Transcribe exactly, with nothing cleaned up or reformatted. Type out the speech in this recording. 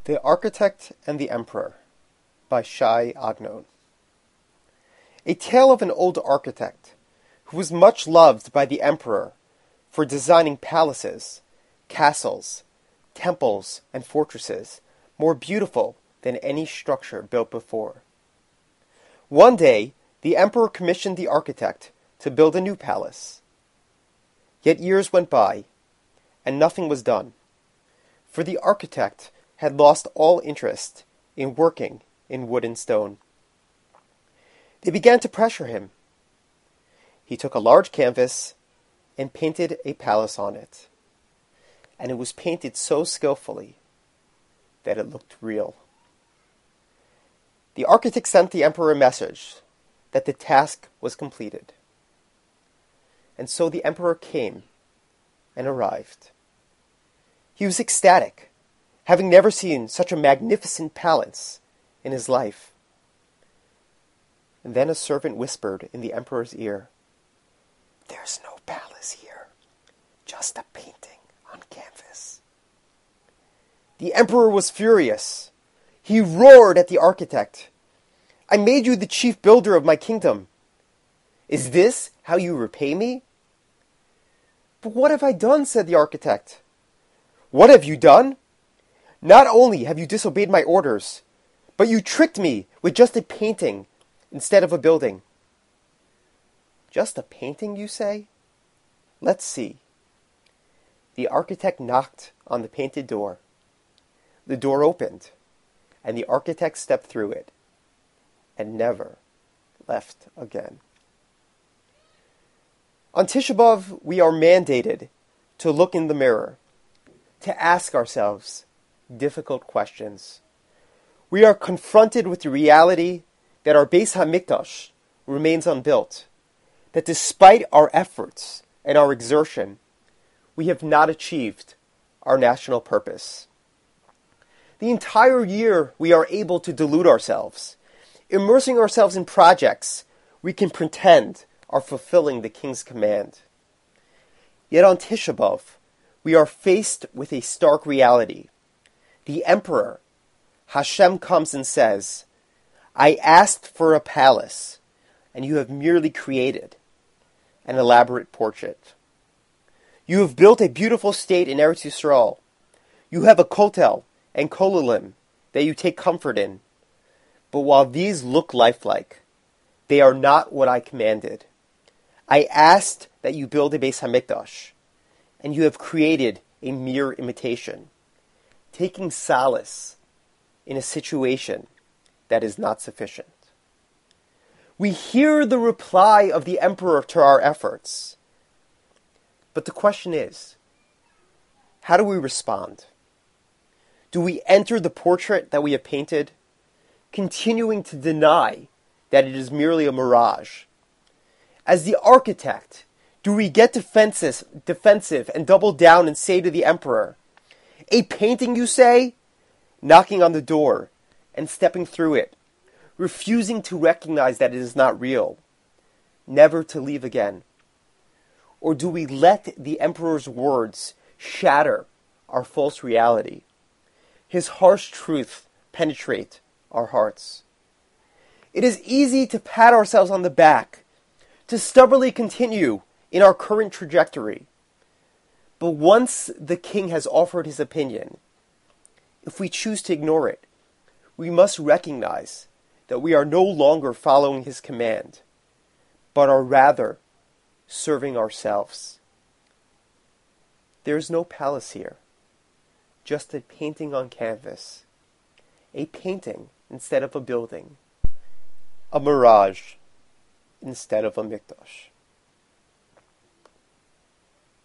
The Architect and the Emperor by Shai Agnon. A tale of an old architect who was much loved by the emperor for designing palaces, castles, temples, and fortresses more beautiful than any structure built before. One day, the emperor commissioned the architect to build a new palace. Yet years went by, and nothing was done, for the architect had lost all interest in working in wood and stone. They began to pressure him. He took a large canvas and painted a palace on it, and it was painted so skillfully that it looked real. The architect sent the emperor a message that the task was completed. And so the emperor came and arrived. He was ecstatic, having never seen such a magnificent palace in his life. And then a servant whispered in the emperor's ear, "There's no palace here, just a painting on canvas." The emperor was furious. He roared at the architect, "I made you the chief builder of my kingdom. Is this how you repay me?" "But what have I done?" said the architect. "What have you done? Not only have you disobeyed my orders, but you tricked me with just a painting instead of a building." "Just a painting, you say? Let's see." The architect knocked on the painted door. The door opened, and the architect stepped through it, and never left again. On Tisha B'Av, we are mandated to look in the mirror, to ask ourselves difficult questions. We are confronted with the reality that our Beis HaMikdash remains unbuilt, that despite our efforts and our exertion, we have not achieved our national purpose. The entire year we are able to delude ourselves, immersing ourselves in projects we can pretend are fulfilling the king's command. Yet on Tisha B'Av, we are faced with a stark reality. The emperor, Hashem, comes and says, "I asked for a palace, and you have merely created an elaborate portrait. You have built a beautiful state in Eretz Yisrael. You have a kotel and kololim that you take comfort in. But while these look lifelike, they are not what I commanded. I asked that you build a Beis HaMikdash, and you have created a mere imitation, taking solace in a situation that is not sufficient." We hear the reply of the emperor to our efforts. But the question is, how do we respond? Do we enter the portrait that we have painted, continuing to deny that it is merely a mirage? As the architect, do we get defensive, defensive and double down and say to the emperor, "A painting, you say?" knocking on the door and stepping through it, refusing to recognize that it is not real, never to leave again? Or do we let the emperor's words shatter our false reality, his harsh truth penetrate our hearts? It is easy to pat ourselves on the back, to stubbornly continue in our current trajectory. But once the king has offered his opinion, if we choose to ignore it, we must recognize that we are no longer following his command, but are rather serving ourselves. There is no palace here, just a painting on canvas, a painting instead of a building, a mirage instead of a mikdash.